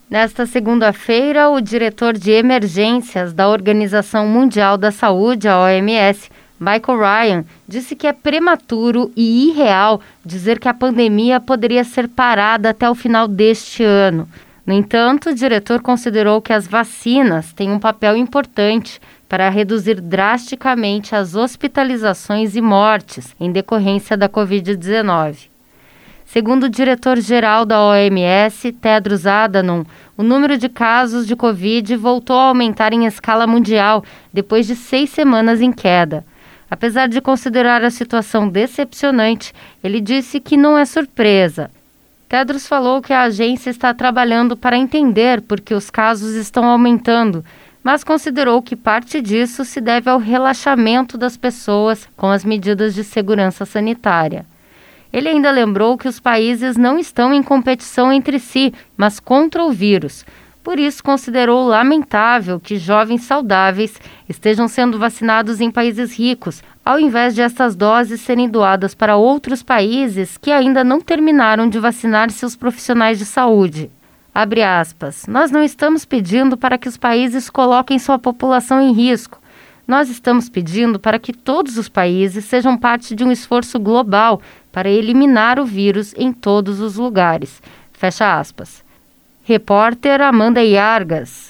Nesta segunda-feira, o diretor de emergências da Organização Mundial da Saúde, a OMS, Michael Ryan, disse que é prematuro e irreal dizer que a pandemia poderia ser parada até o final deste ano. No entanto, o diretor considerou que as vacinas têm um papel importante para reduzir drasticamente as hospitalizações e mortes em decorrência da Covid-19. Segundo o diretor-geral da OMS, Tedros Adhanom, o número de casos de Covid voltou a aumentar em escala mundial depois de 6 semanas em queda. Apesar de considerar a situação decepcionante, ele disse que não é surpresa. Tedros falou que a agência está trabalhando para entender por que os casos estão aumentando, mas considerou que parte disso se deve ao relaxamento das pessoas com as medidas de segurança sanitária. Ele ainda lembrou que os países não estão em competição entre si, mas contra o vírus. Por isso, considerou lamentável que jovens saudáveis estejam sendo vacinados em países ricos, ao invés de essas doses serem doadas para outros países que ainda não terminaram de vacinar seus profissionais de saúde. Abre aspas, nós não estamos pedindo para que os países coloquem sua população em risco. Nós estamos pedindo para que todos os países sejam parte de um esforço global para eliminar o vírus em todos os lugares. Fecha aspas. Repórter Amanda Iargas.